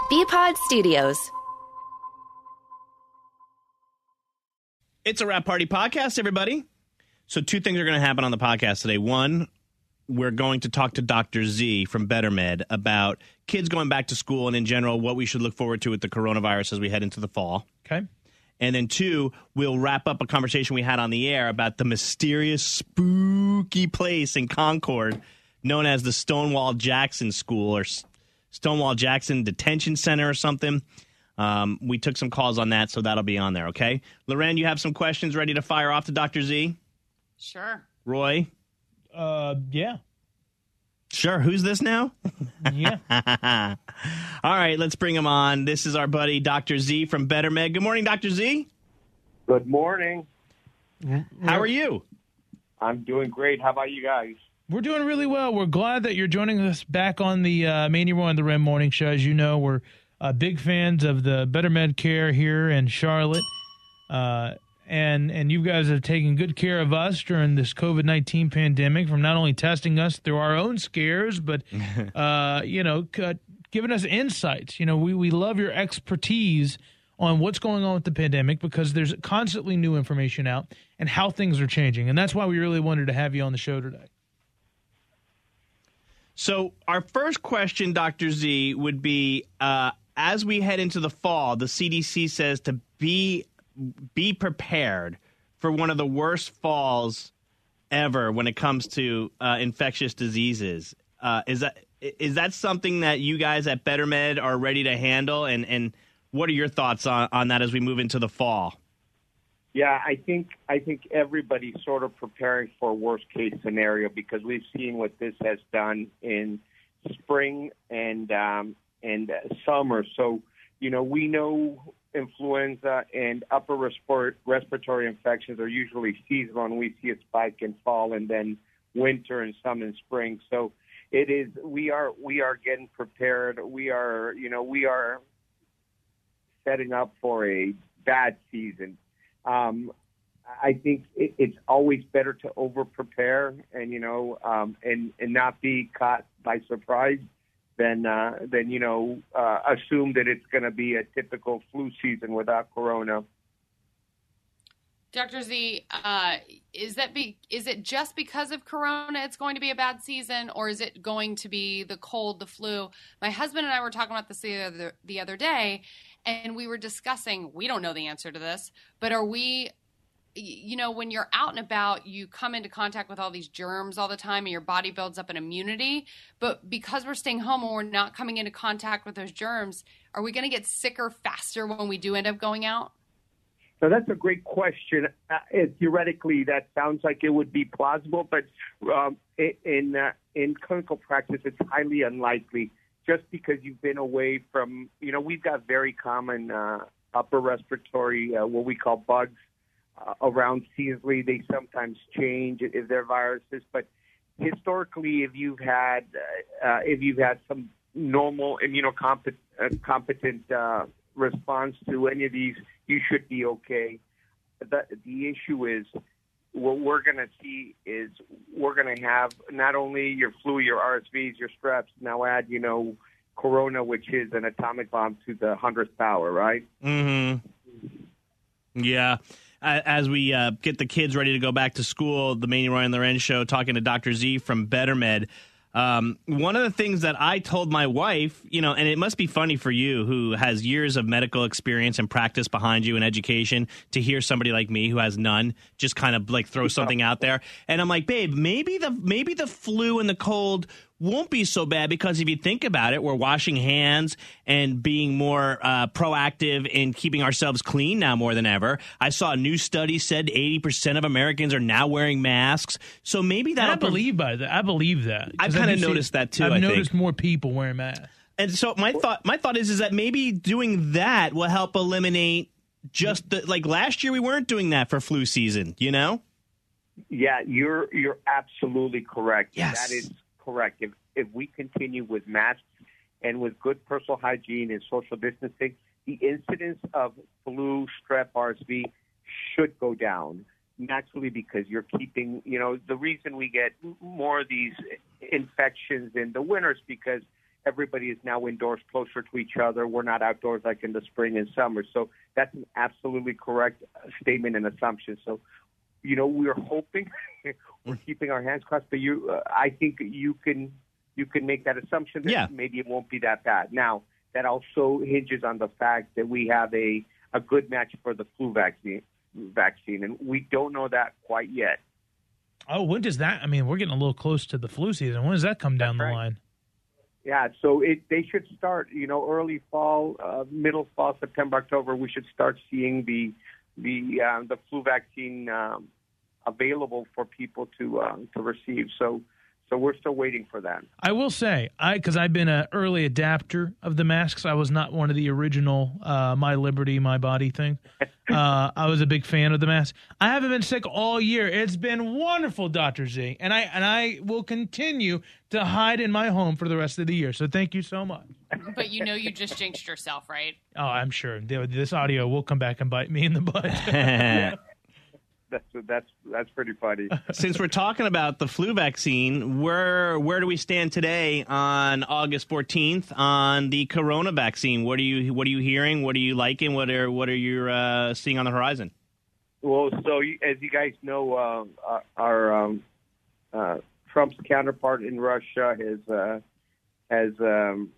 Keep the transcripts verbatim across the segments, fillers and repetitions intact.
B-Pod Studios. It's a Wrap Party podcast, everybody. So two things are going to happen on the podcast today. One, we're going to talk to Doctor Z from Better Med about kids going back to school and in general what we should look forward to with the coronavirus as we head into the fall. Okay. And then two, we'll wrap up a conversation we had on the air about the mysterious, spooky place in Concord known as the Stonewall Jackson School or Stonewall Jackson Detention Center or something. Um, we took some calls on that, so that'll be on there, okay? Loren, you have some questions ready to fire off to Doctor Z? Sure. Roy? Uh, yeah. Sure. Who's this now? Yeah. All right, let's bring him on. This is our buddy, Doctor Z from Better Med. Good morning, Doctor Z. Good morning. How are you? I'm doing great. How about you guys? We're doing really well. We're glad that you're joining us back on the uh, Manny Roy and the Rim Morning Show. As you know, we're uh, big fans of the Better Med Care here in Charlotte. Uh, and and you guys have taken good care of us during this COVID nineteen pandemic, from not only testing us through our own scares, but, uh, you know, c- giving us insights. You know, we, we love your expertise on what's going on with the pandemic because there's constantly new information out and how things are changing. And that's why we really wanted to have you on the show today. So our first question, Doctor Z, would be, uh, as we head into the fall, the C D C says to be be prepared for one of the worst falls ever when it comes to uh, infectious diseases. Uh, is that is that something that you guys at Better Med are ready to handle? And, and what are your thoughts on, on that as we move into the fall? Yeah, I think I think everybody's sort of preparing for a worst case scenario because we've seen what this has done in spring and um, and uh, summer. So, you know, we know influenza and upper respir- respiratory infections are usually seasonal, and we see a spike in fall and then winter and some in spring. So it is we are we are getting prepared. We are you know we are setting up for a bad season. Um, I think it, it's always better to over prepare and you know um, and and not be caught by surprise than uh, than you know uh, assume that it's going to be a typical flu season without corona. Doctor Z, uh, is that be is it just because of corona it's going to be a bad season, or is it going to be the cold, the flu? My husband and I were talking about this the other the other day, and we were discussing. We don't know the answer to this, but are we? You know, when you're out and about, you come into contact with all these germs all the time, and your body builds up an immunity. But because we're staying home and we're not coming into contact with those germs, are we going to get sicker faster when we do end up going out? So that's a great question. Uh, it, theoretically, that sounds like it would be plausible, but um, in uh, in clinical practice, it's highly unlikely. Just because you've been away from, you know, we've got very common uh, upper respiratory, uh, what we call bugs, uh, around seasonally. They sometimes change if they're viruses, but historically, if you've had uh, uh, if you've had some normal immunocompetent uh, competent, uh, response to any of these, you should be okay. The, the issue is what we're going to see is we're going to have not only your flu, your R S Vs, your streps, now add, you know, corona, which is an atomic bomb to the hundredth power, right? Mm-hmm. Yeah. As we uh, get the kids ready to go back to school, the Manny Roy and Loren Show, talking to Doctor Z from Better Med. Um, one of the things that I told my wife, you know, and it must be funny for you who has years of medical experience and practice behind you in education to hear somebody like me who has none just kind of like throw something out there. And I'm like, babe, maybe the maybe the flu and the cold won't be so bad because if you think about it, we're washing hands and being more uh, proactive in keeping ourselves clean now more than ever. I saw a new study said eighty percent of Americans are now wearing masks. So maybe that I believe by that. I believe that. I've kind of noticed that too. I've I noticed think. more people wearing masks. And so my thought, my thought is, is that maybe doing that will help eliminate just the, like last year we weren't doing that for flu season, you know? Yeah, you're you're absolutely correct. Yes. That is correct. If if we continue with masks and with good personal hygiene and social distancing, the incidence of flu, strep, R S V should go down naturally because you're keeping, you know, the reason we get more of these infections in the winters because everybody is now indoors closer to each other. We're not outdoors like in the spring and summer. So that's an absolutely correct statement and assumption. So, you know, we're hoping, we're keeping our hands crossed, but you, uh, I think you can you can make that assumption that yeah. maybe it won't be that bad. Now, that also hinges on the fact that we have a, a good match for the flu vaccine, vaccine, and we don't know that quite yet. Oh, when does that? I mean, we're getting a little close to the flu season. When does that come down That's the right. line? Yeah, so it they should start, you know, early fall, uh, middle fall, September, October. We should start seeing the the uh, the flu vaccine um, available for people to uh, to receive. So. So we're still waiting for that. I will say, I because I've been an early adapter of the masks. I was not one of the original uh, "My Liberty, My Body" thing. Uh, I was a big fan of the mask. I haven't been sick all year. It's been wonderful, Doctor Z, and I and I will continue to hide in my home for the rest of the year. So thank you so much. But you know you just jinxed yourself, right? Oh, I'm sure this audio will come back and bite me in the butt. That's that's that's pretty funny. Since we're talking about the flu vaccine, where where do we stand today on August fourteenth on the corona vaccine? What are you what are you hearing? What are you liking? What are what are you uh, seeing on the horizon? Well, so you, as you guys know, uh, our um, uh, Trump's counterpart in Russia has uh, has um,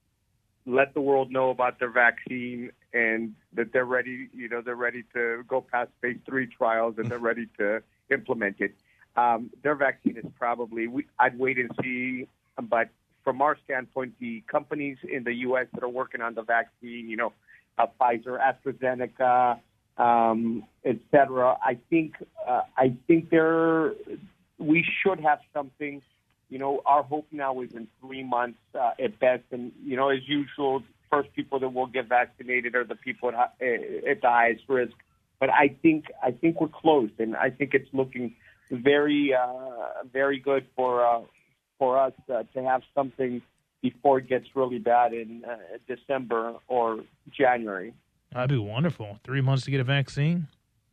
let the world know about their vaccine and that they're ready, you know, they're ready to go past phase three trials and they're ready to implement it. Um, their vaccine is probably, we, I'd wait and see, but from our standpoint, the companies in the U S that are working on the vaccine, you know, uh, Pfizer, AstraZeneca, um, et cetera, I think, uh, I think they're, we should have something. You know, our hope now is in three months uh, at best. And, you know, as usual, first people that will get vaccinated are the people at, at the highest risk. But I think I think we're close, and I think it's looking very, uh, very good for uh, for us uh, to have something before it gets really bad in uh, December or January. That'd be wonderful. Three months to get a vaccine.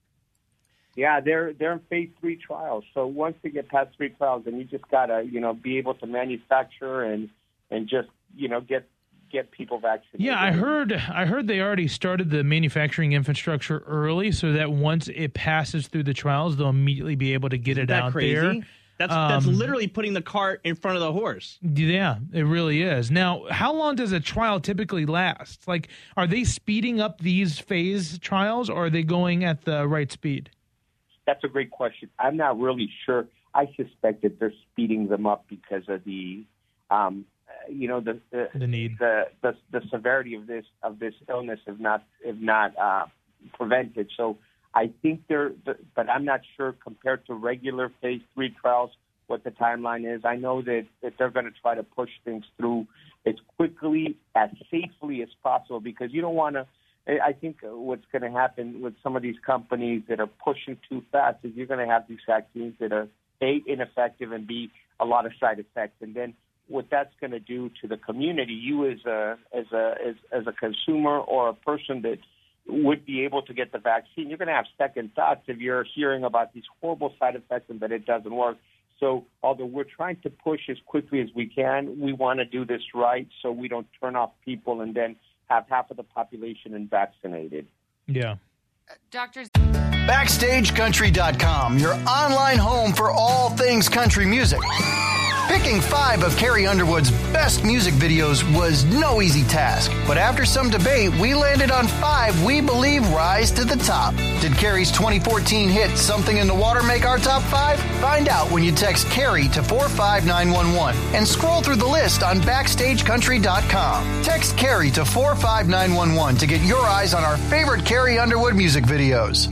Yeah, they're they're in phase three trials. So once they get past three trials, then you just gotta, you know, be able to manufacture and and just, you know, get get people vaccinated. Yeah, I heard I heard they already started the manufacturing infrastructure early, so that once it passes through the trials, they'll immediately be able to get Isn't it that out crazy? there. That's Um, that's literally putting the cart in front of the horse. Yeah, it really is. Now, how long does a trial typically last? Like, are they speeding up these phase trials, or are they going at the right speed? That's a great question. I'm not really sure. I suspect that they're speeding them up because of the, um, uh, you know, the the, The need. the the the severity of this of this illness, if not if not uh, prevented. So I think they're, but I'm not sure compared to regular phase three trials what the timeline is. I know that, that they're going to try to push things through as quickly, as safely as possible, because you don't want to. I think what's going to happen with some of these companies that are pushing too fast is you're going to have these vaccines that are, A, ineffective, and B, a lot of side effects. And then what that's going to do to the community, you as a as a as, as a consumer or a person that would be able to get the vaccine, you're going to have second thoughts if you're hearing about these horrible side effects and that it doesn't work. So although we're trying to push as quickly as we can, we want to do this right so we don't turn off people and then have half of the population unvaccinated. Yeah. Doctors. Backstage Country dot com, your online home for all things country music. Picking five of Carrie Underwood's best music videos was no easy task, but after some debate, we landed on five we believe rise to the top. Did Carrie's twenty fourteen hit Something in the Water make our top five? Find out when you text Carrie to four five nine one one and scroll through the list on Backstage Country dot com. Text Carrie to four five nine one one to get your eyes on our favorite Carrie Underwood music videos.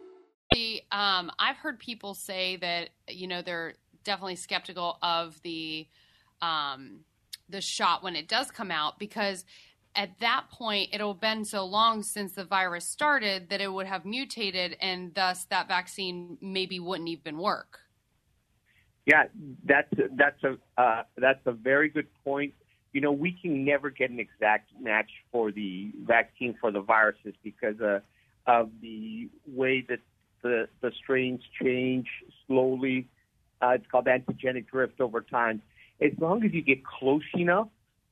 Um, I've heard people say that, you know, they're definitely skeptical of the um, the shot when it does come out, because at that point it'll have been so long since the virus started that it would have mutated, and thus that vaccine maybe wouldn't even work. Yeah, that's that's a uh, that's a very good point. You know, we can never get an exact match for the vaccine for the viruses because uh, of the way that the the strains change slowly. Uh, it's called antigenic drift over time. As long as you get close enough,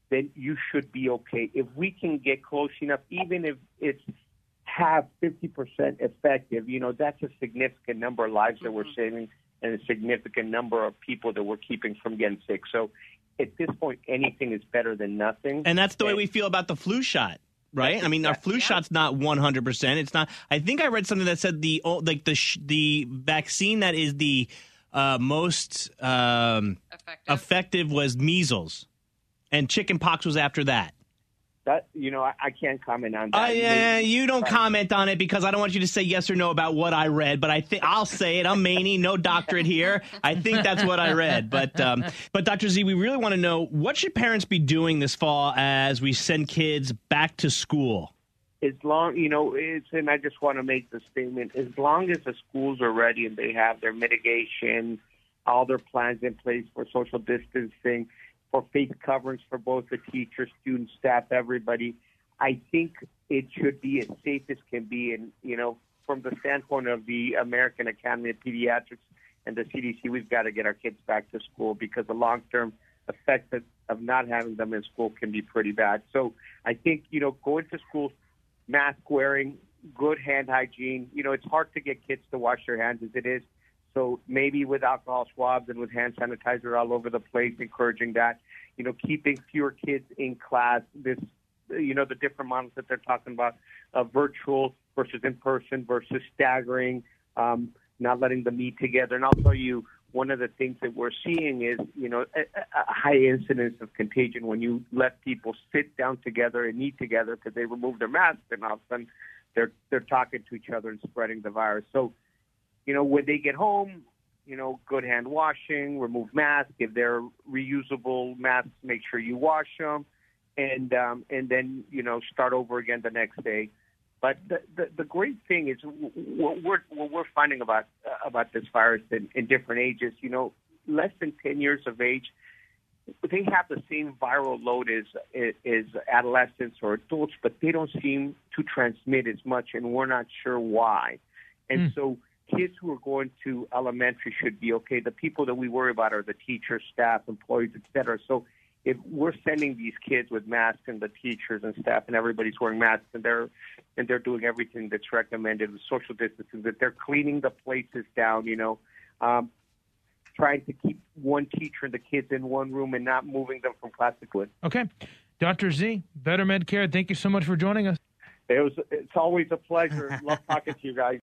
then you should be okay. If we can get close enough, even if it's half, fifty percent effective, you know, that's a significant number of lives that we're saving and a significant number of people that we're keeping from getting sick. So at this point, anything is better than nothing. And that's the way we feel about the flu shot. Right? I mean, our flu yeah. shot's not one hundred percent. It's not. I think I read something that said the like the sh- the vaccine that is the uh, most um, effective. effective was measles, and chickenpox was after that. That you know, I, I can't comment on that. Uh, yeah, you don't comment on it because I don't want you to say yes or no about what I read. But I think I'll say it. I'm Maney, no doctorate here. I think that's what I read. But um, but Doctor Z, we really want to know, what should parents be doing this fall as we send kids back to school? As long, you know, it's, and I just want to make the statement: as long as the schools are ready and they have their mitigation, all their plans in place for social distancing, for face coverings for both the teachers, students, staff, everybody, I think it should be as safe as can be. And, you know, from the standpoint of the American Academy of Pediatrics and the C D C, we've got to get our kids back to school because the long-term effects of, of not having them in school can be pretty bad. So I think, you know, going to school, mask wearing, good hand hygiene. You know, it's hard to get kids to wash their hands as it is. So maybe with alcohol swabs and with hand sanitizer all over the place, encouraging that, you know, keeping fewer kids in class, this, you know, the different models that they're talking about, uh, virtual versus in-person versus staggering, um, not letting them meet together. And I'll tell you, one of the things that we're seeing is, you know, a, a high incidence of contagion when you let people sit down together and eat together because they remove their masks and all of a sudden they're, they're talking to each other and spreading the virus. So, you know, when they get home, you know, good hand washing, remove masks. If they're reusable masks, make sure you wash them, and um, and then, you know, start over again the next day. But the the, the great thing is what we're what we're finding about uh, about this virus in, in different ages. You know, less than ten years of age, they have the same viral load as as adolescents or adults, but they don't seem to transmit as much, and we're not sure why. And mm. so kids who are going to elementary should be okay. The people that we worry about are the teachers, staff, employees, et cetera. So if we're sending these kids with masks and the teachers and staff and everybody's wearing masks and they're and they're doing everything that's recommended with social distancing, that they're cleaning the places down, you know, um, trying to keep one teacher and the kids in one room and not moving them from class to class. Okay. Doctor Z, Better Med Care, thank you so much for joining us. It was, it's always a pleasure. Love talking to you guys.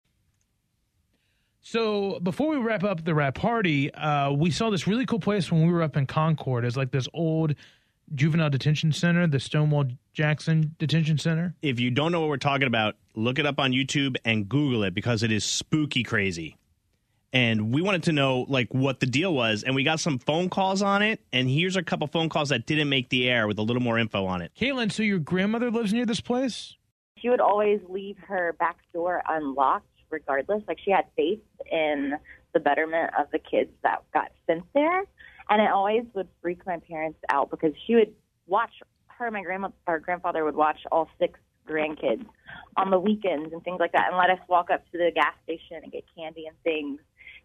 So before we wrap up the wrap party, uh, we saw this really cool place when we were up in Concord. It's like this old juvenile detention center, the Stonewall Jackson Detention Center. If you don't know what we're talking about, look it up on YouTube and Google it because it is spooky crazy. And we wanted to know, like, what the deal was, and we got some phone calls on it, and here's a couple phone calls that didn't make the air with a little more info on it. Caitlin, so your grandmother lives near this place? She would always leave her back door unlocked regardless. Like, she had faith in the betterment of the kids that got sent there, and it always would freak my parents out because she would watch, her and my grandma, or grandfather would watch all six grandkids on the weekends and things like that and let us walk up to the gas station and get candy and things.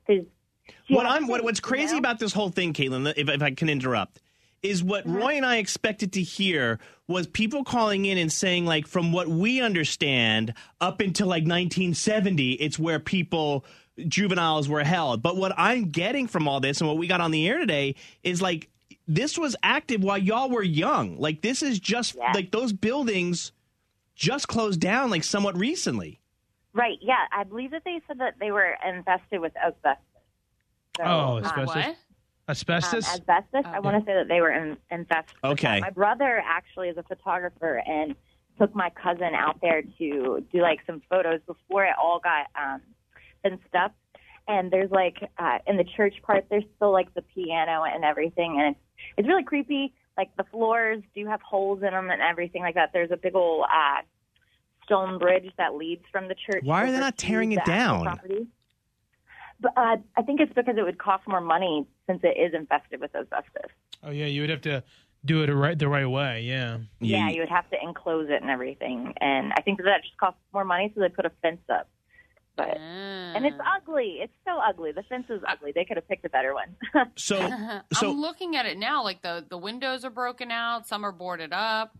What I'm, what, what's crazy you know? about this whole thing, Caitlin, if, if I can interrupt, is what mm-hmm. Roy and I expected to hear was people calling in and saying, like, from what we understand, up until like nineteen seventy, it's where people, juveniles were held. But what I'm getting from all this and what we got on the air today is, like, this was active while y'all were young. Like, this is just, yeah. like, those buildings just closed down, like, somewhat recently. Right, yeah. I believe that they said that they were infested with asbestos. So, oh, asbestos? Uh, what? Asbestos? Um, asbestos. Oh, I want to say that they were in, infested. Okay. My brother actually is a photographer and took my cousin out there to do, like, some photos before it all got um, fenced up. And there's, like, uh, in the church part, there's still, like, the piano and everything. And it's, it's really creepy. Like, the floors do have holes in them and everything like that. There's a big old uh, stone bridge that leads from the church. Why are they not tearing it down? Property. But uh, I think it's because it would cost more money since it is infested with asbestos. Oh, yeah, you would have to do it right the right way, yeah. Yeah, you would have to enclose it and everything. And I think that just costs more money, so they put a fence up. but Ah. and it's ugly. It's so ugly. The fence is ugly. They could have picked a better one. So, so I'm looking at it now. Like the, the windows are broken out. Some are boarded up.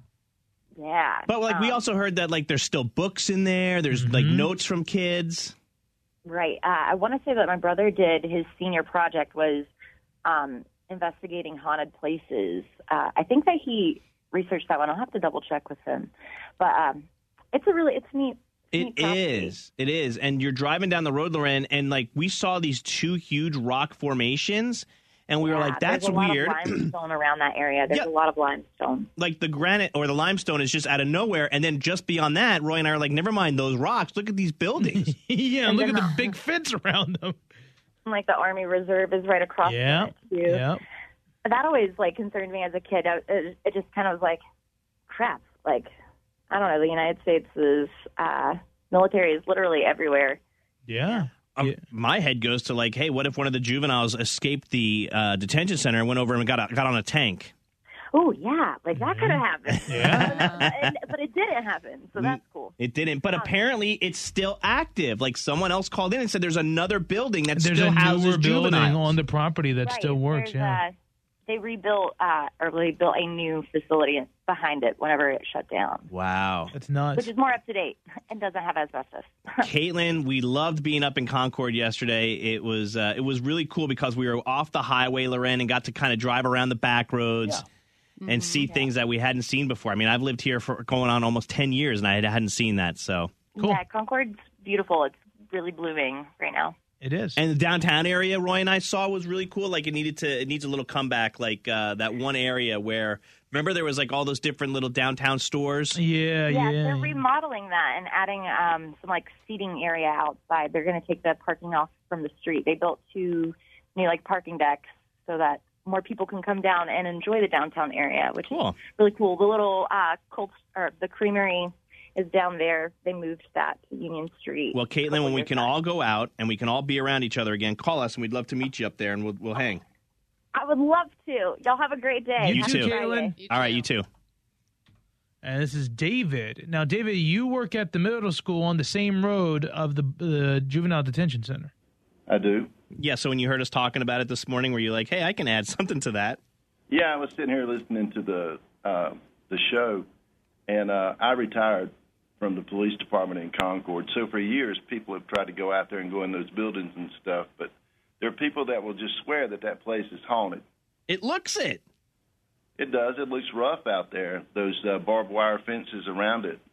Yeah. but like we um, also heard that like there's still books in there. There's like notes from kids. Right. Uh, I want to say that my brother did his senior project was um, investigating haunted places. Uh, I think that he researched that one. I'll have to double check with him. But um, it's a really it's neat. It neat property. is. It is. And you're driving down the road, Loren, and like we saw these two huge rock formations, and we were Yeah, like, "That's there's a weird." lot of limestone around that area. There's Yep. a lot of limestone. Like the granite or the limestone is just out of nowhere, and then just beyond that, Roy and I are like, "Never mind those rocks. Look at these buildings." yeah, And look at then the the- big fence around them. Like the Army Reserve is right across Yeah, from it too. yeah. That always like concerned me as a kid. I, it, it just kind of was like, crap. Like, I don't know. The United States is uh, military is literally everywhere. Yeah. Um, Yeah. My head goes to like, hey, what if one of the juveniles escaped the uh, detention center and went over and got a, got on a tank? Oh yeah, like that could have happened. Yeah. and, but it didn't happen, so that's cool. It didn't, but apparently it's still active. Like someone else called in and said there's another building that There's still a houses newer building juveniles. on the property that Right, still works. there's, Yeah. Uh, they rebuilt uh, or they built a new facility behind it whenever it shut down, Wow. That's nuts. which is more up to date and doesn't have asbestos. Caitlin, we loved being up in Concord yesterday. It was uh, it was really cool because we were off the highway, Loren, and got to kind of drive around the back roads and see things that we hadn't seen before. I mean, I've lived here for going on almost ten years, and I hadn't seen that. So, Cool. Yeah, Concord's beautiful. It's really blooming right now. It is. and the downtown area Roy and I saw was really cool. Like it needed to it needs a little comeback. Like uh, that one area where remember there was like all those different little downtown stores. yeah, Yeah, yeah. they're remodeling that and adding um, some like seating area outside. They're going to take the parking off from the street. They built two new like parking decks so that more people can come down and enjoy the downtown area, which Cool. is really cool. The little uh, cold or the creamery is down there. They moved that to Union Street. Well, a couple Caitlin, when we years can back. all go out and we can all be around each other again, call us and we'd love to meet you up there and we'll we'll hang. I would love to. Y'all have a great day. You Happy too. Friday. Caitlin. You All right, too. you too. And this is David. Now, David, you work at the middle school on the same road of the the juvenile detention center. I do. Yeah, so when you heard us talking about it this morning, were you like, hey, I can add something to that? Yeah, I was sitting here listening to the uh, the show, and uh, I retired from the police department in Concord. So for years, people have tried to go out there and go in those buildings and stuff, but there are people that will just swear that that place is haunted. It looks it. It does. It looks rough out there, those uh, barbed wire fences around it.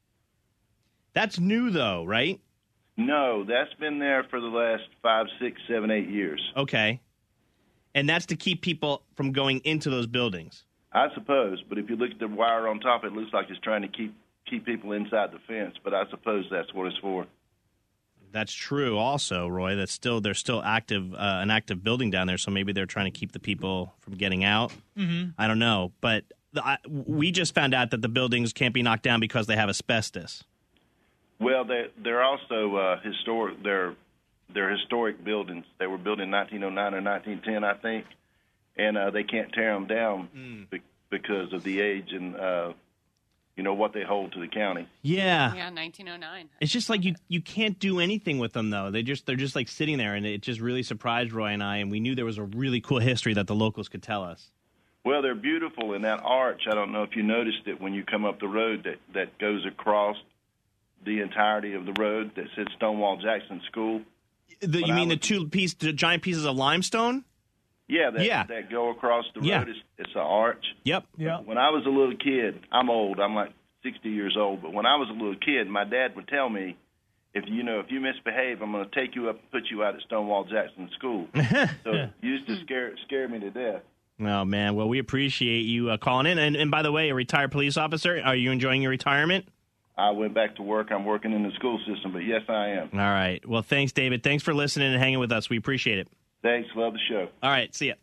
That's new, though, right? No, that's been there for the last five, six, seven, eight years. Okay. And that's to keep people from going into those buildings. I suppose, but if you look at the wire on top, it looks like it's trying to keep keep people inside the fence, but I suppose that's what it's for. That's true also, Roy. That's still there's still active uh, an active building down there, so maybe they're trying to keep the people from getting out. Mm-hmm. I don't know, but the, I, we just found out that the buildings can't be knocked down because they have asbestos. Well, they they're also uh, historic. They're they're historic buildings. They were built in nineteen oh nine or nineteen ten, I think, and uh, they can't tear them down Mm. be- because of the age and uh, you know what they hold to the county. Yeah. Yeah, nineteen oh nine. It's just like you, you can't do anything with them though. They just they're just like sitting there, and it just really surprised Roy and I. And we knew there was a really cool history that the locals could tell us. Well, they're beautiful, and that arch. I don't know if you noticed it when you come up the road that that goes across the entirety of the road that says Stonewall Jackson School. The, you I mean the was- two piece, the giant pieces of limestone? Yeah, that Yeah. that go across the road. Yeah. It's, it's an arch. Yep. Yeah. When I was a little kid, I'm old. I'm like sixty years old. But when I was a little kid, my dad would tell me, if you know, if you misbehave, I'm going to take you up and put you out at Stonewall Jackson School. So it used to scare scare me to death. Oh man, well we appreciate you uh, calling in. And, and by the way, a retired police officer, are you enjoying your retirement? I went back to work. I'm working in the school system, but yes, I am. All right. Well, thanks, David. Thanks for listening and hanging with us. We appreciate it. Thanks. Love the show. All right. See ya.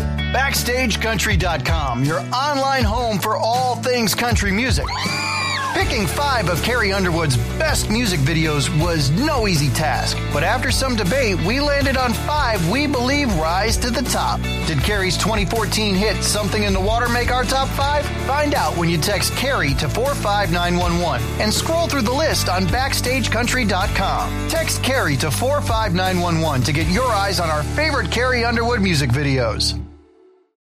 Backstage Country dot com, your online home for all things country music. Picking five of Carrie Underwood's best music videos was no easy task, but after some debate, we landed on five we believe rise to the top. Did Carrie's twenty fourteen hit Something in the Water make our top five? Find out when you text Carrie to four five nine one one and scroll through the list on backstage country dot com. Text Carrie to four five nine one one to get your eyes on our favorite Carrie Underwood music videos.